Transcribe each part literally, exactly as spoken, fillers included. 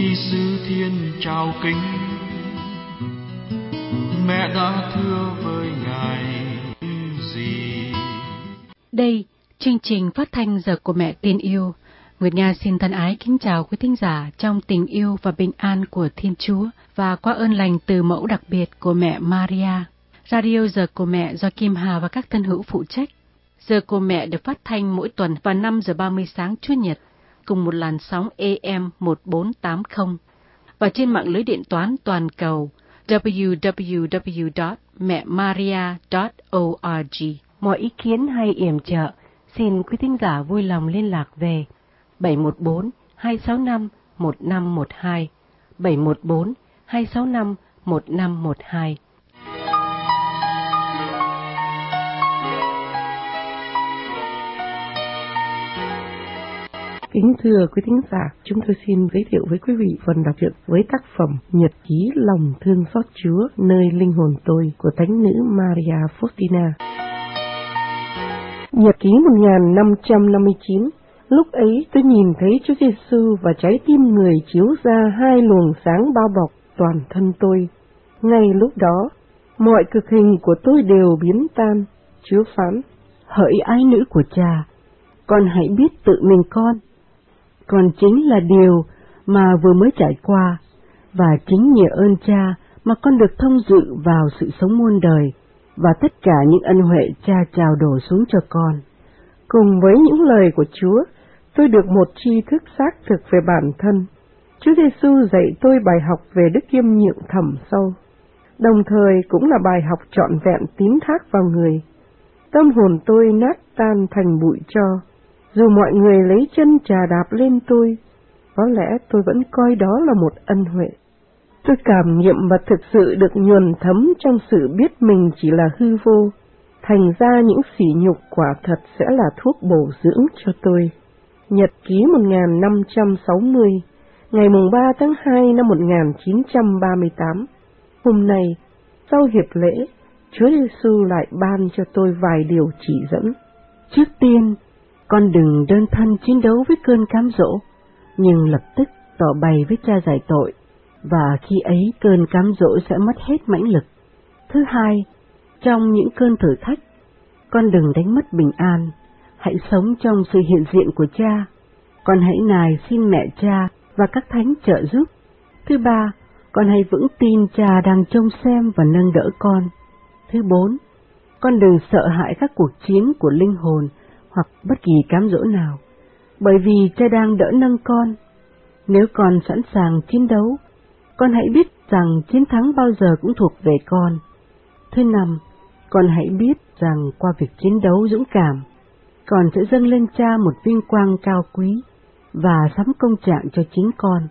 Giêsu Thiên trao kính, mẹ đã thưa với Ngài gì? Đây, chương trình phát thanh Giờ của Mẹ Tin Yêu. Nguyệt Nga xin thân ái kính chào quý thính giả trong tình yêu và bình an của Thiên Chúa và qua ơn lành từ mẫu đặc biệt của mẹ Maria. Radio Giờ của Mẹ do Kim Hà và các thân hữu phụ trách. Giờ của Mẹ được phát thanh mỗi tuần vào năm giờ ba mươi sáng Chủ nhật cùng một làn sóng A M một bốn tám không và trên mạng lưới điện toán toàn cầu w w w chấm mẹ maria chấm org. Mọi ý kiến hay yểm trợ, xin quý thính giả vui lòng liên lạc về bảy một bốn hai sáu năm một năm một hai, bảy một bốn hai sáu năm một năm một hai. Kính thưa quý thính giả, chúng tôi xin giới thiệu với quý vị phần đọc truyện với tác phẩm Nhật ký lòng thương xót Chúa nơi linh hồn tôi của thánh nữ Maria Faustina. Nhật ký một nghìn năm trăm năm mươi chín. Lúc ấy tôi nhìn thấy Chúa Giêsu và trái tim Người chiếu ra hai luồng sáng bao bọc toàn thân tôi. Ngay lúc đó, mọi cực hình của tôi đều biến tan. Chúa phán: hỡi ái nữ của Cha, con hãy biết tự mình con. Con chính là điều mà vừa mới trải qua, và chính nhờ ơn Cha mà con được thông dự vào sự sống muôn đời, và tất cả những ân huệ Cha trao đổ xuống cho con. Cùng với những lời của Chúa, tôi được một tri thức xác thực về bản thân. Chúa Giêsu dạy tôi bài học về đức khiêm nhượng thẳm sâu, đồng thời cũng là bài học trọn vẹn tín thác vào Người. Tâm hồn tôi nát tan thành bụi tro, dù mọi người lấy chân chà đạp lên tôi, có lẽ tôi vẫn coi đó là một ân huệ. Tôi cảm nghiệm và thực sự được nhuần thấm trong sự biết mình chỉ là hư vô, thành ra những sỉ nhục quả thật sẽ là thuốc bổ dưỡng cho tôi. Nhật ký một nghìn năm trăm sáu mươi, ngày mùng ba tháng hai năm một nghìn chín trăm ba mươi tám. Hôm nay, sau hiệp lễ, Chúa Giêsu lại ban cho tôi vài điều chỉ dẫn. Trước tiên, con đừng đơn thân chiến đấu với cơn cám dỗ, nhưng lập tức tỏ bày với Cha giải tội, và khi ấy cơn cám dỗ sẽ mất hết mãnh lực. Thứ hai, trong những cơn thử thách, con đừng đánh mất bình an, hãy sống trong sự hiện diện của Cha. Con hãy nài xin mẹ Cha và các thánh trợ giúp. Thứ ba, con hãy vững tin Cha đang trông xem và nâng đỡ con. Thứ bốn, con đừng sợ hãi các cuộc chiến của linh hồn hoặc bất kỳ cám dỗ nào, bởi vì Cha đang đỡ nâng con. Nếu con sẵn sàng chiến đấu, con hãy biết rằng chiến thắng bao giờ cũng thuộc về con. Thứ năm, con hãy biết rằng qua việc chiến đấu dũng cảm, con sẽ dâng lên Cha một vinh quang cao quý và sắm công trạng cho chính con.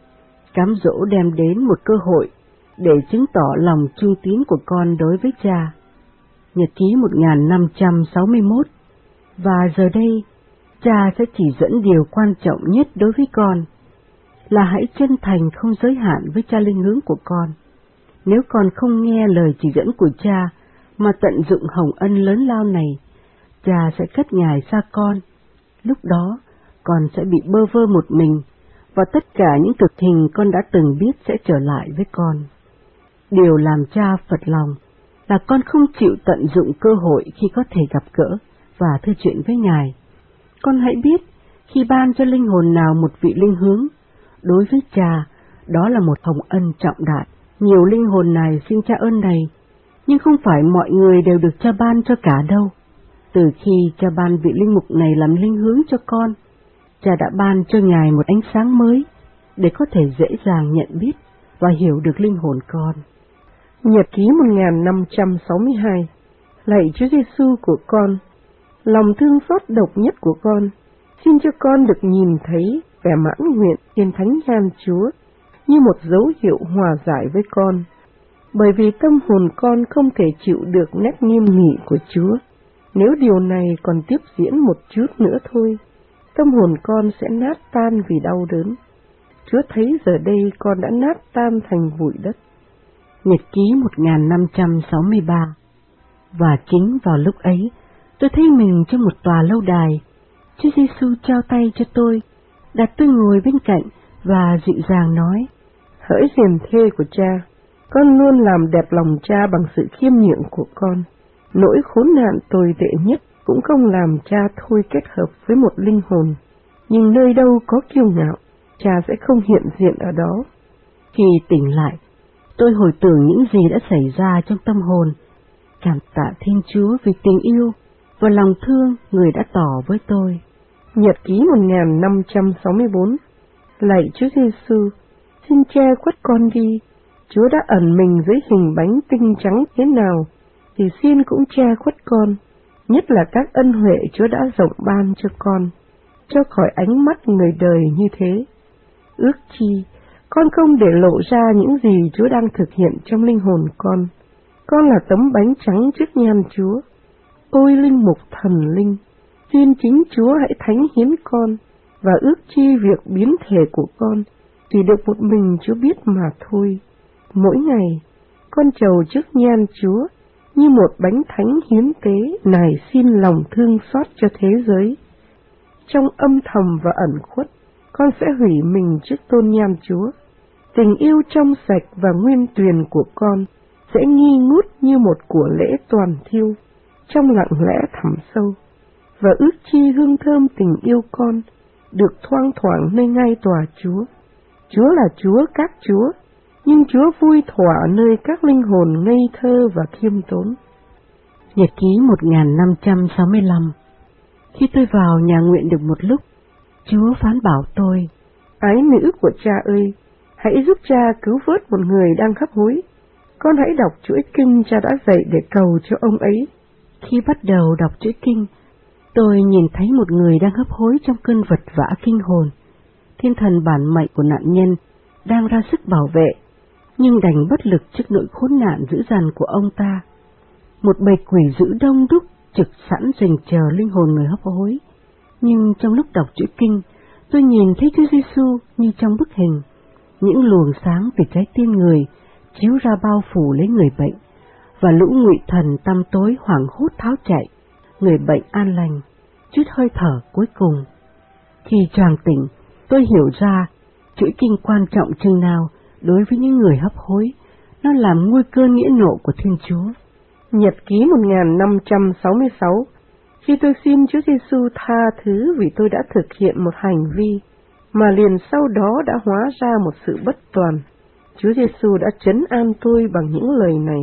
Cám dỗ đem đến một cơ hội để chứng tỏ lòng trung tín của con đối với Cha. Nhật ký một nghìn năm trăm sáu mươi mốt. Và giờ đây, Cha sẽ chỉ dẫn điều quan trọng nhất đối với con, là hãy chân thành không giới hạn với Cha linh hướng của con. Nếu con không nghe lời chỉ dẫn của Cha mà tận dụng hồng ân lớn lao này, Cha sẽ cất Ngài xa con. Lúc đó, con sẽ bị bơ vơ một mình, và tất cả những cực hình con đã từng biết sẽ trở lại với con. Điều làm Cha phật lòng là con không chịu tận dụng cơ hội khi có thể gặp gỡ và thư chuyện với Ngài. Con hãy biết, khi ban cho linh hồn nào một vị linh hướng, đối với Cha, đó là một hồng ân trọng đại. Nhiều linh hồn này xin Cha ơn này, nhưng không phải mọi người đều được Cha ban cho cả đâu. Từ khi Cha ban vị linh mục này làm linh hướng cho con, Cha đã ban cho Ngài một ánh sáng mới, để có thể dễ dàng nhận biết và hiểu được linh hồn con. Nhật ký một nghìn năm trăm sáu mươi hai. Lạy Chúa Giêsu của con, lòng thương xót độc nhất của con, xin cho con được nhìn thấy vẻ mãn nguyện trên thánh nhan Chúa như một dấu hiệu hòa giải với con, bởi vì tâm hồn con không thể chịu được nét nghiêm nghị của Chúa. Nếu điều này còn tiếp diễn một chút nữa thôi, tâm hồn con sẽ nát tan vì đau đớn. Chúa thấy giờ đây con đã nát tan thành bụi đất. Nhật ký một nghìn năm trăm sáu mươi ba. Và chính vào lúc ấy, tôi thấy mình trong một tòa lâu đài. Chúa Giêsu trao tay cho tôi, đặt tôi ngồi bên cạnh và dịu dàng nói: Hỡi hiền thê của cha, con luôn làm đẹp lòng cha bằng sự khiêm nhượng của con. Nỗi khốn nạn tồi tệ nhất cũng không làm cha thôi kết hợp với một linh hồn. Nhưng nơi đâu có kiêu ngạo, cha sẽ không hiện diện ở đó. Khi tỉnh lại, tôi hồi tưởng những gì đã xảy ra trong tâm hồn. Cảm tạ Thiên Chúa vì tình yêu và lòng thương Người đã tỏ với tôi. Nhật ký một nghìn năm trăm sáu mươi bốn. Lạy Chúa Giêsu, xin che khuất con đi. Chúa đã ẩn mình dưới hình bánh tinh trắng thế nào, thì xin cũng che khuất con, nhất là các ân huệ Chúa đã rộng ban cho con, cho khỏi ánh mắt người đời như thế. Ước chi, con không để lộ ra những gì Chúa đang thực hiện trong linh hồn con. Con là tấm bánh trắng trước nhan Chúa. Ôi linh mục thần linh, xin chính Chúa hãy thánh hiến con, và ước chi việc biến thể của con chỉ được một mình Chúa biết mà thôi. Mỗi ngày, con trầu trước nhan Chúa như một bánh thánh hiến tế, nài xin lòng thương xót cho thế giới. Trong âm thầm và ẩn khuất, con sẽ hủy mình trước tôn nhan Chúa. Tình yêu trong sạch và nguyên tuyền của con sẽ nghi ngút như một của lễ toàn thiêu, trong lặng lẽ thẳm sâu, và ước chi hương thơm tình yêu con được thoang thoảng nơi ngai tòa Chúa. Chúa là Chúa các Chúa, nhưng Chúa vui thỏa nơi các linh hồn ngây thơ và khiêm tốn. Nhật ký một nghìn năm trăm sáu mươi lăm. Khi tôi vào nhà nguyện được một lúc, Chúa phán bảo tôi: Ái nữ của cha ơi, hãy giúp cha cứu vớt một người đang hấp hối. Con hãy đọc chuỗi kinh cha đã dạy để cầu cho ông ấy. Khi bắt đầu đọc chuỗi kinh, tôi nhìn thấy một người đang hấp hối trong cơn vật vã kinh hồn. Thiên thần bản mệnh của nạn nhân đang ra sức bảo vệ, nhưng đành bất lực trước nỗi khốn nạn dữ dằn của ông ta. Một bầy quỷ dữ đông đúc trực sẵn rình chờ linh hồn người hấp hối. Nhưng trong lúc đọc chữ kinh, tôi nhìn thấy Chúa Giêsu như trong bức hình. Những luồng sáng từ trái tim người chiếu ra bao phủ lấy người bệnh, và lũ ngụy thần tăm tối hoảng hốt tháo chạy. Người bệnh an lành, chút hơi thở cuối cùng. Khi choàng tỉnh, tôi hiểu ra chuỗi kinh quan trọng chừng nào đối với những người hấp hối. Nó làm nguôi cơn nghĩa nộ của Thiên Chúa. Nhật ký một nghìn năm trăm sáu mươi sáu. Khi tôi xin Chúa Giêsu tha thứ vì tôi đã thực hiện một hành vi mà liền sau đó đã hóa ra một sự bất toàn, Chúa Giêsu đã trấn an tôi bằng những lời này: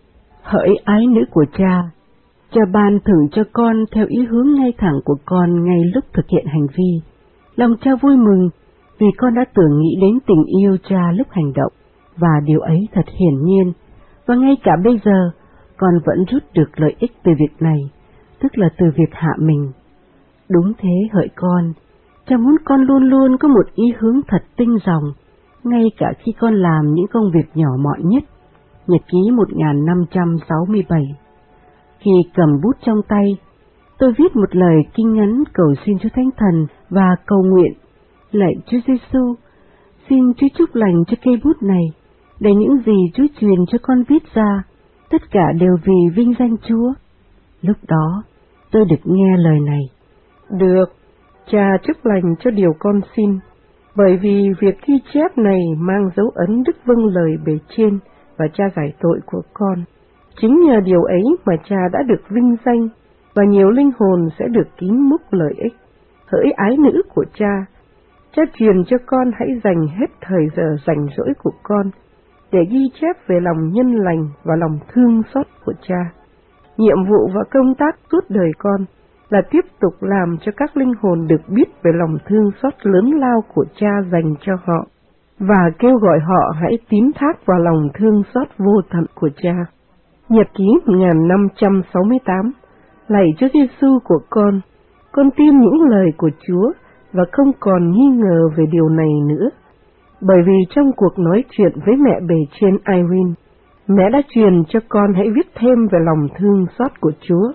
Hỡi ái nữ của cha, cha ban thưởng cho con theo ý hướng ngay thẳng của con ngay lúc thực hiện hành vi. Lòng cha vui mừng vì con đã tưởng nghĩ đến tình yêu cha lúc hành động, và điều ấy thật hiển nhiên, và ngay cả bây giờ con vẫn rút được lợi ích từ việc này, tức là từ việc hạ mình. Đúng thế hỡi con, cha muốn con luôn luôn có một ý hướng thật tinh ròng, ngay cả khi con làm những công việc nhỏ mọn nhất. Nhật ký một nghìn năm trăm sáu mươi bảy. Khi cầm bút trong tay, tôi viết một lời kinh ngắn cầu xin Chúa Thánh Thần và cầu nguyện: Lạy Chúa Giêsu, xin Chúa chúc lành cho cây bút này, để những gì Chúa truyền cho con viết ra, tất cả đều vì vinh danh Chúa. Lúc đó, tôi được nghe lời này: Được, cha chúc lành cho điều con xin, bởi vì việc ghi chép này mang dấu ấn đức vâng lời bề trên và cha giải tội của con. Chính nhờ điều ấy mà cha đã được vinh danh, và nhiều linh hồn sẽ được kín múc lợi ích. Hỡi ái nữ của cha, cha truyền cho con hãy dành hết thời giờ rảnh rỗi của con để ghi chép về lòng nhân lành và lòng thương xót của cha. Nhiệm vụ và công tác suốt đời con là tiếp tục làm cho các linh hồn được biết về lòng thương xót lớn lao của cha dành cho họ, và kêu gọi họ hãy tín thác vào lòng thương xót vô tận của cha. Nhật ký một nghìn năm trăm sáu mươi tám. Lạy Chúa Giêsu của con, con tin những lời của Chúa và không còn nghi ngờ về điều này nữa, bởi vì trong cuộc nói chuyện với mẹ bề trên Irene, mẹ đã truyền cho con hãy viết thêm về lòng thương xót của Chúa.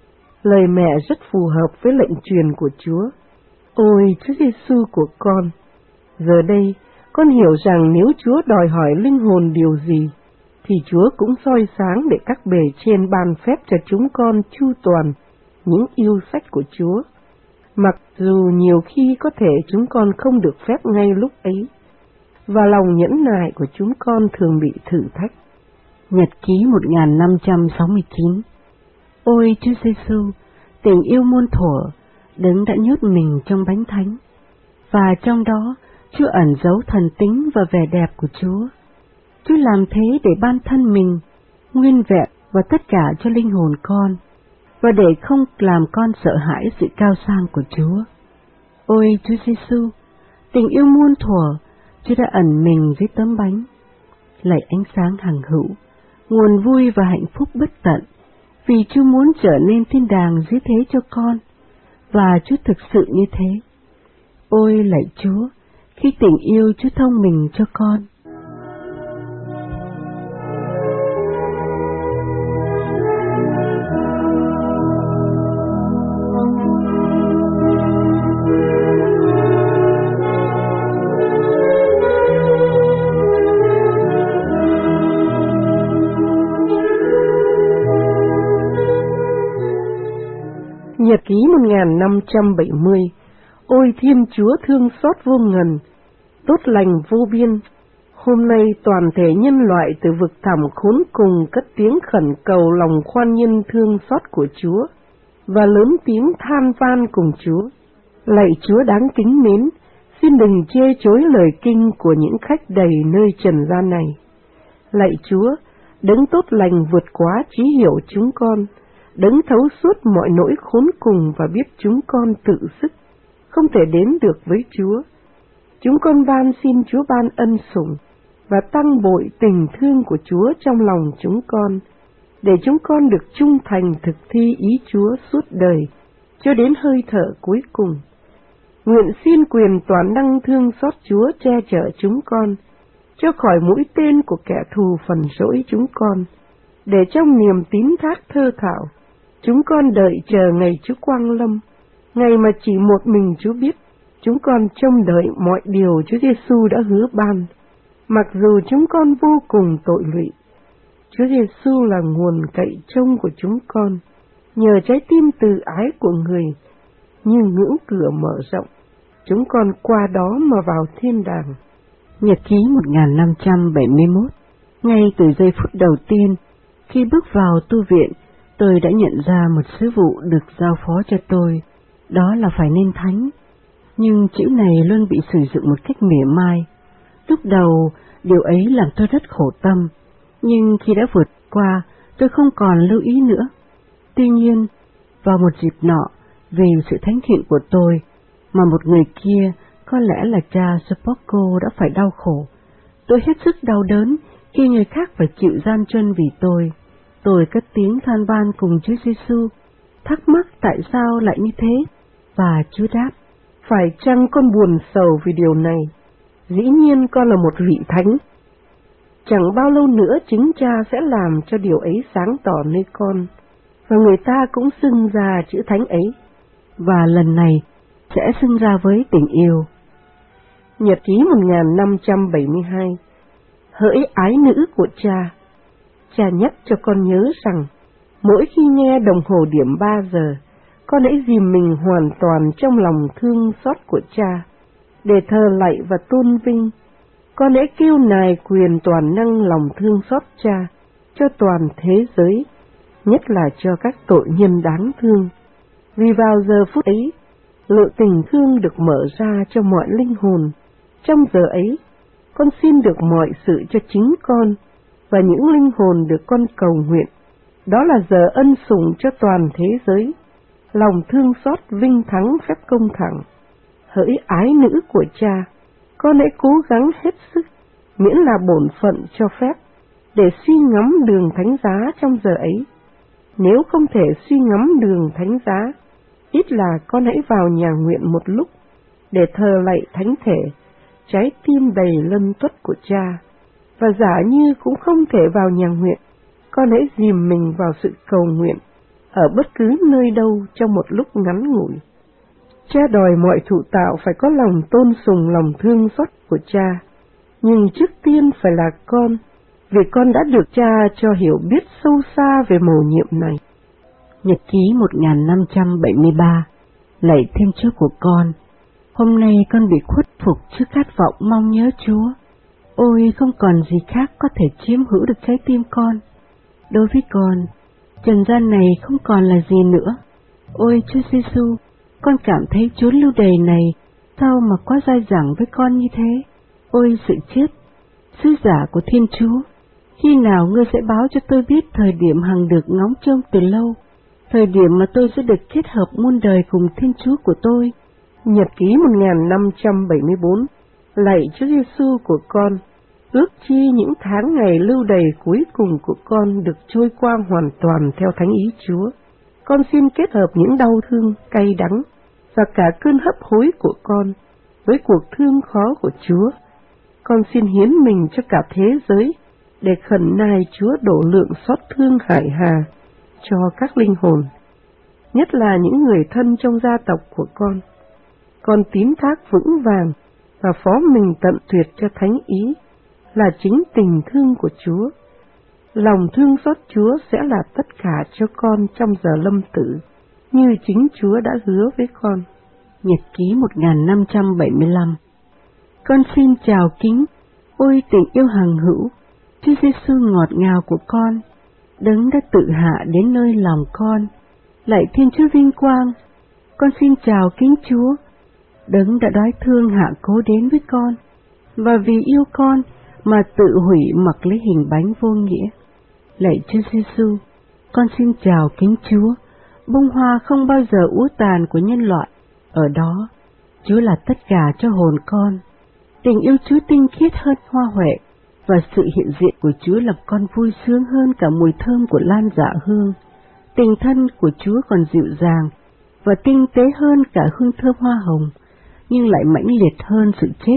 Lời mẹ rất phù hợp với lệnh truyền của Chúa. Ôi Chúa Giêsu của con, giờ đây con hiểu rằng nếu Chúa đòi hỏi linh hồn điều gì, thì Chúa cũng soi sáng để các bề trên ban phép cho chúng con chu toàn những yêu sách của Chúa. Mặc dù nhiều khi có thể chúng con không được phép ngay lúc ấy, và lòng nhẫn nại của chúng con thường bị thử thách. Nhật ký một nghìn năm trăm sáu mươi chín. Ôi Chúa Giêsu, tình yêu muôn thuở, Đấng đã nhốt mình trong bánh thánh, và trong đó Chúa ẩn giấu thần tính và vẻ đẹp của Chúa. Chúa làm thế để ban thân mình nguyên vẹn và tất cả cho linh hồn con, và để không làm con sợ hãi sự cao sang của Chúa. Ôi Chúa Giêsu, tình yêu muôn thuở, Chúa đã ẩn mình dưới tấm bánh. Lạy ánh sáng hằng hữu, nguồn vui và hạnh phúc bất tận, vì Chúa muốn trở nên thiên đàng dưới thế cho con, và Chúa thực sự như thế. Ôi lạy Chúa, khi tình yêu Chúa thông mình cho con. Nhật ký một nghìn năm trăm bảy mươi. Ôi Thiên Chúa thương xót vô ngần, tốt lành vô biên, hôm nay toàn thể nhân loại từ vực thẳm khốn cùng cất tiếng khẩn cầu lòng khoan nhân thương xót của Chúa, và lớn tiếng than van cùng Chúa. Lạy Chúa đáng kính mến, xin đừng chê chối lời kinh của những khách đầy nơi trần gian này. Lạy Chúa, Đấng tốt lành vượt quá trí hiểu chúng con, Đấng thấu suốt mọi nỗi khốn cùng và biết chúng con tự sức, không thể đến được với Chúa. Chúng con van xin Chúa ban ân sủng và tăng bội tình thương của Chúa trong lòng chúng con, để chúng con được trung thành thực thi ý Chúa suốt đời, cho đến hơi thở cuối cùng. Nguyện xin quyền toàn năng thương xót Chúa che chở chúng con, cho khỏi mũi tên của kẻ thù phần rỗi chúng con, để trong niềm tín thác thơ thảo, chúng con đợi chờ ngày Chúa quang lâm, ngày mà chỉ một mình Chúa biết. Chúng con trông đợi mọi điều Chúa Giêsu đã hứa ban, mặc dù chúng con vô cùng tội lụy. Chúa Giêsu là nguồn cậy trông của chúng con, nhờ trái tim từ ái của người, như ngưỡng cửa mở rộng, chúng con qua đó mà vào thiên đàng. Nhật ký một nghìn năm trăm bảy mươi mốt. Ngay từ giây phút đầu tiên, khi bước vào tu viện, tôi đã nhận ra một sứ vụ được giao phó cho tôi, đó là phải nên thánh. Nhưng chữ này luôn bị sử dụng một cách mỉa mai. Lúc đầu, điều ấy làm tôi rất khổ tâm, nhưng khi đã vượt qua, tôi không còn lưu ý nữa. Tuy nhiên, vào một dịp nọ, vì sự thánh thiện của tôi, mà một người kia, có lẽ là cha Spocco, đã phải đau khổ. Tôi hết sức đau đớn khi người khác phải chịu gian truân vì tôi. Tôi cất tiếng than van cùng Chúa Giêsu, thắc mắc tại sao lại như thế, và Chúa đáp: phải chăng con buồn sầu vì điều này? Dĩ nhiên con là một vị thánh. Chẳng bao lâu nữa chính cha sẽ làm cho điều ấy sáng tỏ nơi con, và người ta cũng xưng ra chữ thánh ấy, và lần này sẽ xưng ra với tình yêu. Nhật ký một nghìn năm trăm bảy mươi hai. Hỡi ái nữ của cha, cha nhắc cho con nhớ rằng, mỗi khi nghe đồng hồ điểm ba giờ, con hãy dìm mình hoàn toàn trong lòng thương xót của cha, để thờ lạy và tôn vinh. Con hãy kêu nài quyền toàn năng lòng thương xót cha cho toàn thế giới, nhất là cho các tội nhân đáng thương. Vì vào giờ phút ấy, lộ tình thương được mở ra cho mọi linh hồn. Trong giờ ấy, con xin được mọi sự cho chính con và những linh hồn được con cầu nguyện. Đó là giờ ân sủng cho toàn thế giới, lòng thương xót vinh thắng phép công thẳng. Hỡi ái nữ của cha, con hãy cố gắng hết sức, miễn là bổn phận cho phép, để suy ngẫm đường thánh giá trong giờ ấy. Nếu không thể suy ngẫm đường thánh giá, ít là con hãy vào nhà nguyện một lúc, để thờ lạy thánh thể, trái tim đầy lân tuất của cha. Và giả như cũng không thể vào nhà nguyện, con hãy dìm mình vào sự cầu nguyện, ở bất cứ nơi đâu trong một lúc ngắn ngủi. Cha đòi mọi thụ tạo phải có lòng tôn sùng lòng thương xót của cha, nhưng trước tiên phải là con, vì con đã được cha cho hiểu biết sâu xa về mầu nhiệm này. Nhật ký một nghìn năm trăm bảy mươi ba. Lạy Thiên Chúa của con, hôm nay con bị khuất phục trước khát vọng mong nhớ Chúa. Ôi, không còn gì khác có thể chiếm hữu được trái tim con. Đối với con, trần gian này không còn là gì nữa. Ôi Chúa Giêsu, con cảm thấy chốn lưu đày này sao mà quá dai dẳng với con như thế. Ôi sự chết, sứ giả của Thiên Chúa, khi nào ngươi sẽ báo cho tôi biết thời điểm hằng được ngóng trông từ lâu, thời điểm mà tôi sẽ được kết hợp muôn đời cùng Thiên Chúa của tôi. Nhật ký một nghìn năm trăm bảy mươi bốn. Lạy Chúa Giêsu của con, ước chi những tháng ngày lưu đày cuối cùng của con được trôi qua hoàn toàn theo thánh ý Chúa. Con xin kết hợp những đau thương, cay đắng và cả cơn hấp hối của con với cuộc thương khó của Chúa. Con xin hiến mình cho cả thế giới để khẩn nài Chúa độ lượng xót thương hải hà cho các linh hồn, nhất là những người thân trong gia tộc của con. Con tín thác vững vàng và phó mình tận tuyệt cho thánh ý là chính tình thương của Chúa. Lòng thương xót Chúa sẽ là tất cả cho con trong giờ lâm tử, như chính Chúa đã hứa với con. Nhật ký một nghìn năm trăm bảy mươi lăm. Con xin chào kính, ôi tình yêu hằng hữu, Chúa Giêsu ngọt ngào của con, Đấng đã tự hạ đến nơi lòng con. Lạy Thiên Chúa vinh quang, con xin chào kính Chúa, Đấng đã đói thương hạ cố đến với con, và vì yêu con mà tự hủy mặc lấy hình bánh vô nghĩa. Lạy Chúa Giêsu, con xin chào kính Chúa, bông hoa không bao giờ úa tàn của nhân loại. Ở đó, Chúa là tất cả cho hồn con. Tình yêu Chúa tinh khiết hơn hoa huệ, và sự hiện diện của Chúa làm con vui sướng hơn cả mùi thơm của lan dạ hương. Tình thân của Chúa còn dịu dàng và tinh tế hơn cả hương thơm hoa hồng, nhưng lại mãnh liệt hơn sự chết.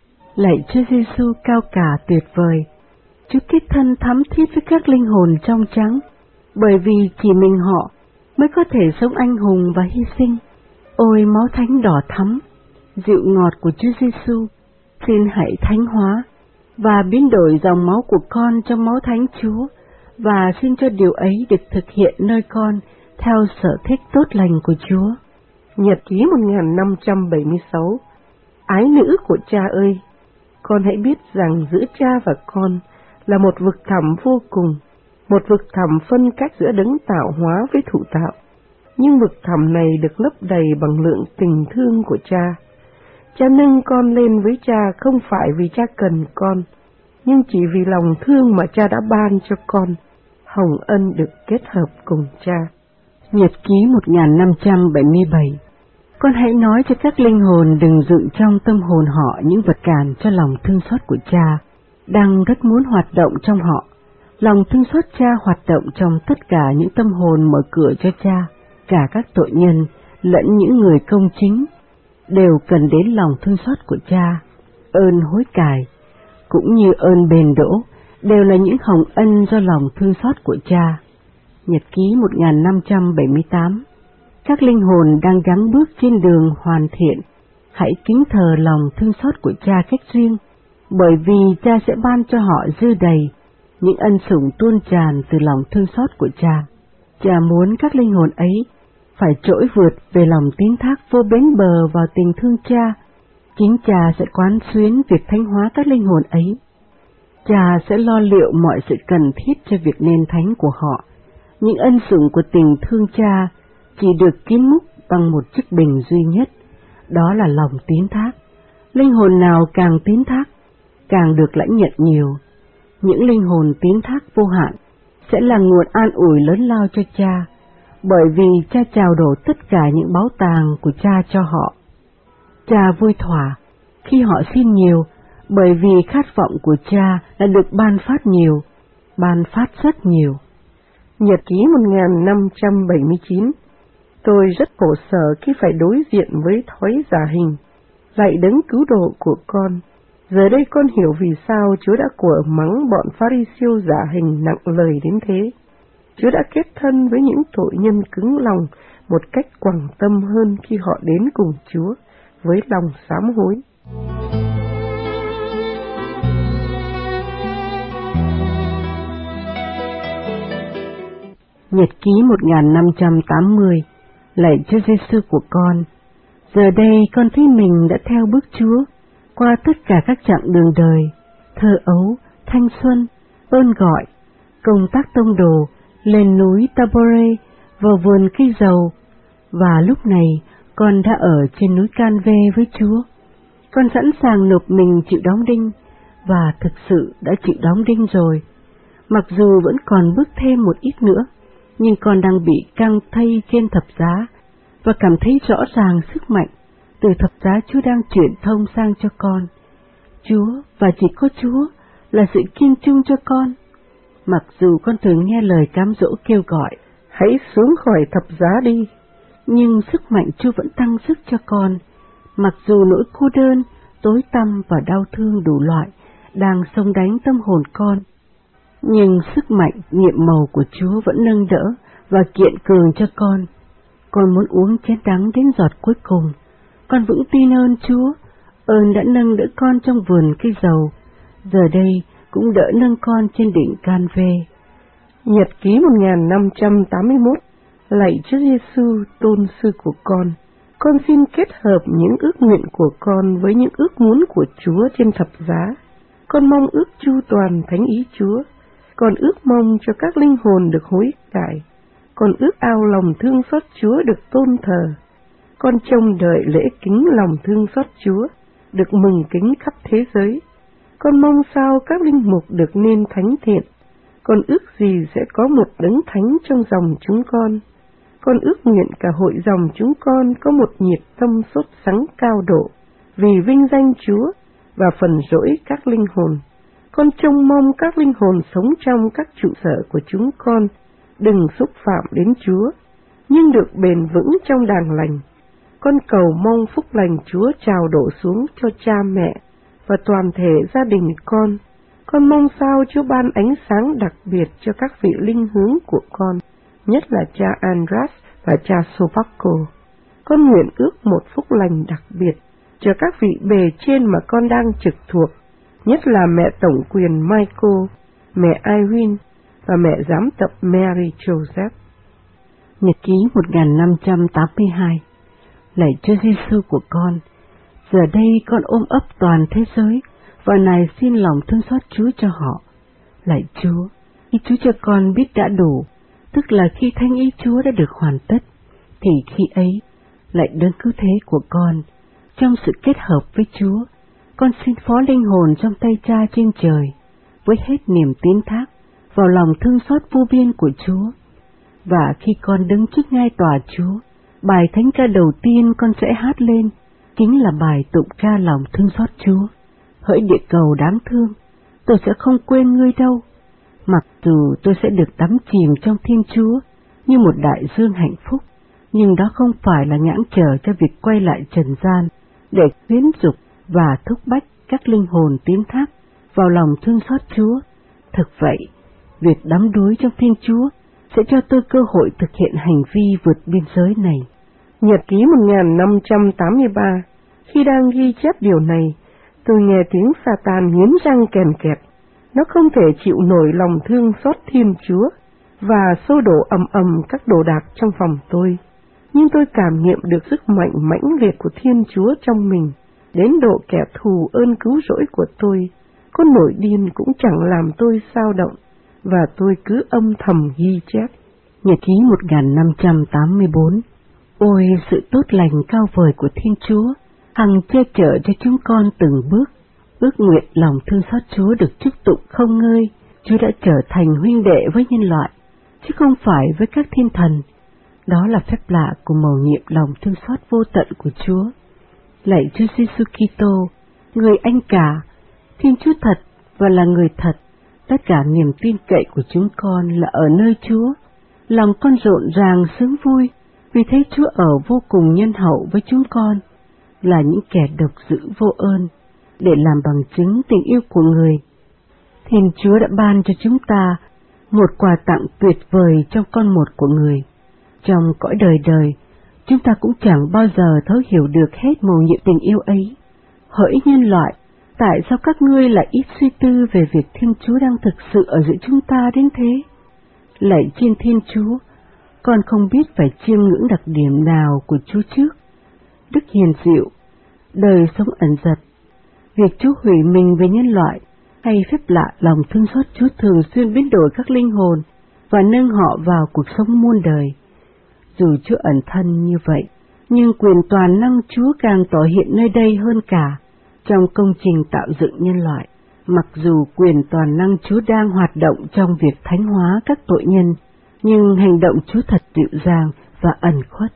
Lạy Chúa Giêsu cao cả tuyệt vời, Chúa kết thân thắm thiết với các linh hồn trong trắng, bởi vì chỉ mình họ mới có thể sống anh hùng và hy sinh. Ôi máu thánh đỏ thắm, dịu ngọt của Chúa Giêsu, xin hãy thánh hóa và biến đổi dòng máu của con trong máu thánh Chúa, và xin cho điều ấy được thực hiện nơi con theo sở thích tốt lành của Chúa. Nhật ký một nghìn năm trăm bảy mươi sáu. Ái nữ của cha ơi, con hãy biết rằng giữa cha và con là một vực thẳm vô cùng, một vực thẳm phân cách giữa đấng tạo hóa với thụ tạo. Nhưng vực thẳm này được lấp đầy bằng lượng tình thương của cha. Cha nâng con lên với cha không phải vì cha cần con, nhưng chỉ vì lòng thương mà cha đã ban cho con, hồng ân được kết hợp cùng cha. Nhật ký một nghìn năm trăm bảy mươi bảy. Con hãy nói cho các linh hồn đừng dựng trong tâm hồn họ những vật cản cho lòng thương xót của cha, đang rất muốn hoạt động trong họ. Lòng thương xót cha hoạt động trong tất cả những tâm hồn mở cửa cho cha, cả các tội nhân lẫn những người công chính đều cần đến lòng thương xót của cha. Ơn hối cải cũng như ơn bền đỗ đều là những hồng ân do lòng thương xót của cha. Nhật ký một nghìn năm trăm bảy mươi tám. Các linh hồn đang gắng bước trên đường hoàn thiện, hãy kính thờ lòng thương xót của cha cách riêng, bởi vì cha sẽ ban cho họ dư đầy những ân sủng tuôn tràn từ lòng thương xót của cha. Cha muốn các linh hồn ấy phải trỗi vượt về lòng tín thác vô bến bờ vào tình thương cha. Chính cha sẽ quán xuyến việc thánh hóa các linh hồn ấy. Cha sẽ lo liệu mọi sự cần thiết cho việc nên thánh của họ. Những ân sủng của tình thương cha chỉ được kín múc bằng một chiếc bình duy nhất, đó là lòng tín thác. Linh hồn nào càng tín thác, càng được lãnh nhận nhiều. Những linh hồn tín thác vô hạn sẽ là nguồn an ủi lớn lao cho cha, bởi vì cha trao đổ tất cả những báu tàng của cha cho họ. Cha vui thỏa khi họ xin nhiều, bởi vì khát vọng của cha là được ban phát nhiều, ban phát rất nhiều. Nhật ký một nghìn năm trăm bảy mươi chín. Tôi rất khổ sở khi phải đối diện với thói giả hình. Lạy đấng cứu độ của con, giờ đây con hiểu vì sao Chúa đã của mắng bọn Pha-ri-siêu giả hình nặng lời đến thế. Chúa đã kết thân với những tội nhân cứng lòng một cách quẳng tâm hơn khi họ đến cùng Chúa với lòng sám hối. Nhật ký một nghìn năm trăm tám mươi. Lạy Chúa Giêsu của con, giờ đây con thấy mình đã theo bước Chúa qua tất cả các chặng đường đời. thơ ấu, thanh xuân, ơn gọi, công tác tông đồ, lên núi Tabore, vào vườn cây dầu, và lúc này con đã ở trên núi Canve với Chúa. Con sẵn sàng nộp mình chịu đóng đinh, và thực sự đã chịu đóng đinh rồi. Mặc dù vẫn còn bước thêm một ít nữa, nhưng con đang bị căng thây trên thập giá, và cảm thấy rõ ràng sức mạnh từ thập giá Chúa đang chuyển thông sang cho con. Chúa và chỉ có Chúa là sự kiên trung cho con. Mặc dù con thường nghe lời cám dỗ kêu gọi, hãy xuống khỏi thập giá đi, nhưng sức mạnh Chúa vẫn tăng sức cho con. Mặc dù nỗi cô đơn, tối tăm và đau thương đủ loại đang xông đánh tâm hồn con, nhưng sức mạnh nhiệm màu của Chúa vẫn nâng đỡ và kiện cường cho con. Con muốn uống chén đắng đến giọt cuối cùng. Con vững tin ơn Chúa, ơn đã nâng đỡ con trong vườn cây dầu, giờ đây cũng đỡ nâng con trên đỉnh Canve. Nhật ký một nghìn năm trăm tám mươi mốt. Lạy Chúa Giêsu, tôn sư của con, con xin kết hợp những ước nguyện của con với những ước muốn của Chúa trên thập giá. Con mong ước chu toàn thánh ý Chúa, con ước mong cho các linh hồn được hối cải, con ước ao lòng thương xót Chúa được tôn thờ. Con trông đợi lễ kính lòng thương xót Chúa được mừng kính khắp thế giới. Con mong sao các linh mục được nên thánh thiện. Con ước gì sẽ có một đấng thánh trong dòng chúng con. Con ước nguyện cả hội dòng chúng con có một nhiệt tâm sốt sắng cao độ vì vinh danh Chúa và phần rỗi các linh hồn. Con trông mong các linh hồn sống trong các trụ sở của chúng con đừng xúc phạm đến Chúa, nhưng được bền vững trong đàng lành. Con cầu mong phúc lành Chúa trào đổ xuống cho cha mẹ và toàn thể gia đình con. Con mong sao Chúa ban ánh sáng đặc biệt cho các vị linh hướng của con, nhất là cha Andras và cha Sopaco. Con nguyện ước một phúc lành đặc biệt cho các vị bề trên mà con đang trực thuộc, nhất là mẹ tổng quyền Michael, mẹ Irene và mẹ giám tập Mary Joseph. Nhật ký một nghìn năm trăm tám mươi hai. Lạy Chúa Giêsu của con, giờ đây con ôm ấp toàn thế giới và nài xin lòng thương xót Chúa cho họ. Lạy Chúa, khi Chúa cho con biết đã đủ, tức là khi thánh ý Chúa đã được hoàn tất, thì khi ấy, lạy đấng cứu thế của con, trong sự kết hợp với Chúa, con xin phó linh hồn trong tay Cha trên trời, với hết niềm tín thác vào lòng thương xót vô biên của Chúa. Và khi con đứng trước ngai tòa Chúa, bài thánh ca đầu tiên con sẽ hát lên chính là bài tụng ca lòng thương xót Chúa. Hỡi địa cầu đáng thương, tôi sẽ không quên ngươi đâu. Mặc dù tôi sẽ được đắm chìm trong Thiên Chúa như một đại dương hạnh phúc, nhưng đó không phải là ngãn trở cho việc quay lại trần gian để khuyến dục và thúc bách các linh hồn tín thác vào lòng thương xót Chúa. Thực vậy, việc đắm đuối trong Thiên Chúa sẽ cho tôi cơ hội thực hiện hành vi vượt biên giới này. Nhật ký một nghìn năm trăm tám mươi ba. Khi đang ghi chép điều này, tôi nghe tiếng Sa-tan nghiến răng kèn kẹt. Nó không thể chịu nổi lòng thương xót Thiên Chúa và xô đổ ầm ầm các đồ đạc trong phòng tôi. Nhưng tôi cảm nghiệm được sức mạnh mãnh liệt của Thiên Chúa trong mình, đến độ kẻ thù ơn cứu rỗi của tôi, có nổi điên cũng chẳng làm tôi xao động, và tôi cứ âm thầm ghi chép. Nhật ký một nghìn năm trăm tám mươi bốn. Ôi sự tốt lành cao vời của Thiên Chúa, hằng che chở cho chúng con từng bước. Ước nguyện lòng thương xót Chúa được chúc tụng không ngơi. Chúa đã trở thành huynh đệ với nhân loại, chứ không phải với các thiên thần. Đó là phép lạ của mầu nhiệm lòng thương xót vô tận của Chúa. Lạy Chúa Giêsu Kitô, người anh cả, Thiên Chúa thật và là người thật. Tất cả niềm tin cậy của chúng con là ở nơi Chúa. Lòng con rộn ràng sướng vui vì thấy Chúa ở vô cùng nhân hậu với chúng con, là những kẻ độc dữ vô ơn, để làm bằng chứng tình yêu của người. Thiên Chúa đã ban cho chúng ta một quà tặng tuyệt vời trong con một của người. Trong cõi đời đời, chúng ta cũng chẳng bao giờ thấu hiểu được hết mầu nhiệm tình yêu ấy. Hỡi nhân loại, tại sao các ngươi lại ít suy tư về việc Thiên Chúa đang thực sự ở giữa chúng ta đến thế? Lạy trên Thiên Chúa, con không biết phải chiêm ngưỡng đặc điểm nào của Chúa trước. Đức hiền dịu, đời sống ẩn dật, việc Chúa hủy mình về nhân loại Hay phép lạ lòng thương xót Chúa thường xuyên biến đổi các linh hồn và nâng họ vào cuộc sống muôn đời. Dù Chúa ẩn thân như vậy, nhưng quyền toàn năng Chúa càng tỏ hiện nơi đây hơn cả trong công trình tạo dựng nhân loại. Mặc dù quyền toàn năng Chúa đang hoạt động trong việc thánh hóa các tội nhân, nhưng hành động Chúa thật dịu dàng và ẩn khuất.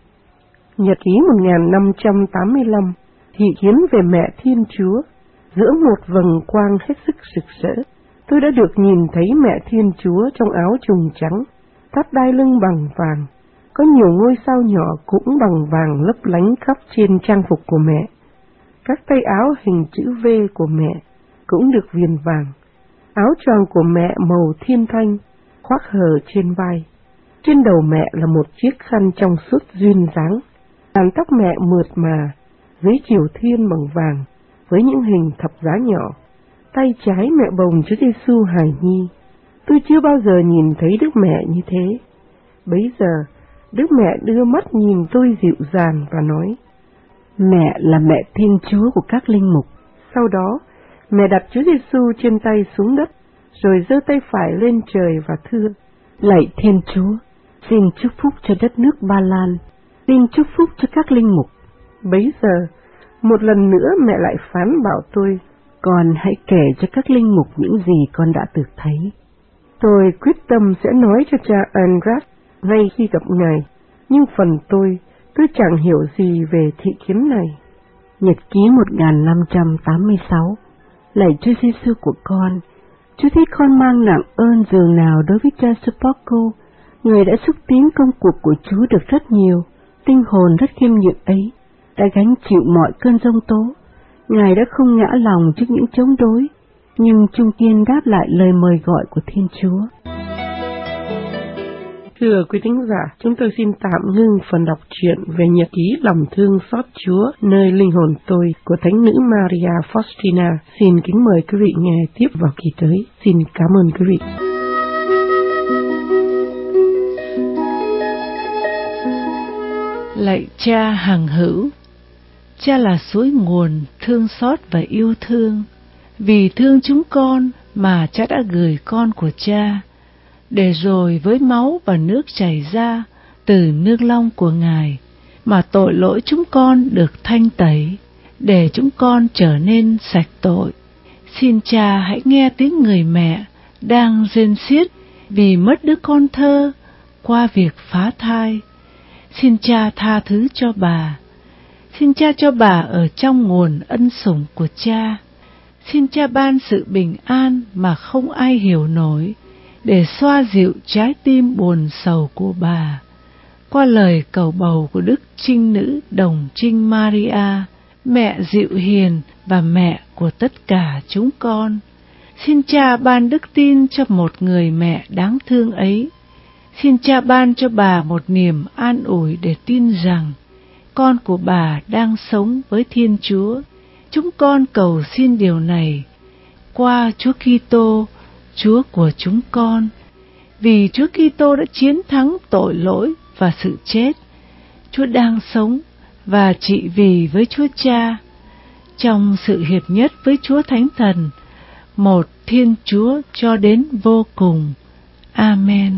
Nhật ký một nghìn năm trăm tám mươi lăm, thị kiến về mẹ Thiên Chúa. Giữa một vầng quang hết sức rực rỡ, tôi đã được nhìn thấy mẹ Thiên Chúa trong áo trùng trắng, thắt đai lưng bằng vàng. Có nhiều ngôi sao nhỏ cũng bằng vàng lấp lánh khắp trên trang phục của mẹ. Các tay áo hình chữ V của mẹ cũng được viền vàng. Áo choàng của mẹ màu thiên thanh, khoác hờ trên vai. Trên đầu mẹ là một chiếc khăn trong suốt duyên dáng. Làn tóc mẹ mượt mà, dưới chiều thiên bằng vàng, với những hình thập giá nhỏ. Tay trái mẹ bồng Chúa Giêsu hài nhi. Tôi chưa bao giờ nhìn thấy Đức Mẹ như thế. Bấy giờ, Đức Mẹ đưa mắt nhìn tôi dịu dàng và nói: Mẹ là mẹ Thiên Chúa của các linh mục. Sau đó, mẹ đặt Chúa Giêsu trên tay xuống đất, rồi giơ tay phải lên trời và thưa: Lạy Thiên Chúa, xin chúc phúc cho đất nước Ba Lan, xin chúc phúc cho các linh mục. Bấy giờ, một lần nữa mẹ lại phán bảo tôi: Con hãy kể cho các linh mục những gì con đã được thấy. Tôi quyết tâm sẽ nói cho cha Andras ngay khi gặp ngài, nhưng phần tôi, tôi chẳng hiểu gì về thị kiến này. Nhật ký một nghìn năm trăm tám mươi sáu. Lạy Chúa Giêsu của con, Chúa thấy con mang nặng ơn dường nào đối với cha Supako. Người đã xúc tiến công cuộc của Chúa được rất nhiều, tinh hồn rất khiêm nhượng ấy, đã gánh chịu mọi cơn giông tố. Ngài đã không ngã lòng trước những chống đối, nhưng trung kiên đáp lại lời mời gọi của Thiên Chúa. Thưa quý thính giả, chúng tôi xin tạm ngưng phần đọc truyện về nhật ký lòng thương xót Chúa nơi linh hồn tôi của Thánh nữ Maria Faustina. Xin kính mời quý vị nghe tiếp vào kỳ tới. Xin cảm ơn quý vị. Lạy Cha hằng hữu, Cha là suối nguồn thương xót và yêu thương. Vì thương chúng con mà Cha đã gửi con của Cha, để rồi với máu và nước chảy ra từ nương long của Ngài mà tội lỗi chúng con được thanh tẩy, để chúng con trở nên sạch tội. Xin Cha hãy nghe tiếng người mẹ đang rên xiết vì mất đứa con thơ qua việc phá thai. Xin Cha tha thứ cho bà. Xin Cha cho bà ở trong nguồn ân sủng của Cha. Xin Cha ban sự bình an mà không ai hiểu nổi, để xoa dịu trái tim buồn sầu của bà. Qua lời cầu bầu của Đức Trinh Nữ Đồng Trinh Maria, mẹ dịu hiền và mẹ của tất cả chúng con. Xin Cha ban đức tin cho một người mẹ đáng thương ấy. Xin Cha ban cho bà một niềm an ủi để tin rằng con của bà đang sống với Thiên Chúa. Chúng con cầu xin điều này qua Chúa Kitô, Chúa của chúng con. Vì Chúa Kitô đã chiến thắng tội lỗi và sự chết, Chúa đang sống và trị vì với Chúa Cha trong sự hiệp nhất với Chúa Thánh Thần, một Thiên Chúa cho đến vô cùng. Amen.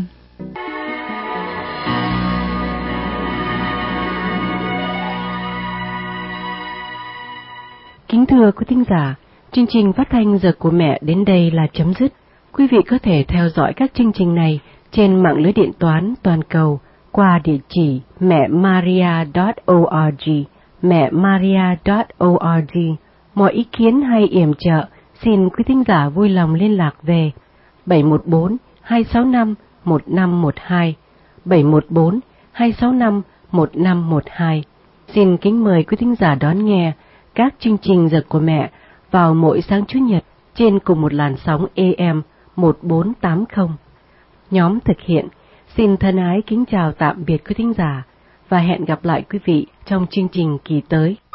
Kính thưa quý thính giả, chương trình phát thanh Giờ của Mẹ đến đây là chấm dứt. Quý vị có thể theo dõi các chương trình này trên mạng lưới điện toán toàn cầu qua địa chỉ mẹ maria chấm org, mẹ maria chấm org. Mọi ý kiến hay yểm trợ, xin quý thính giả vui lòng liên lạc về bảy một bốn hai sáu năm một năm một hai, bảy một bốn hai sáu năm một năm một hai. Xin kính mời quý thính giả đón nghe các chương trình Giờ của Mẹ vào mỗi sáng Chủ nhật trên cùng một làn sóng A M một bốn tám không. Nhóm thực hiện xin thân ái kính chào tạm biệt quý thính giả và hẹn gặp lại quý vị trong chương trình kỳ tới.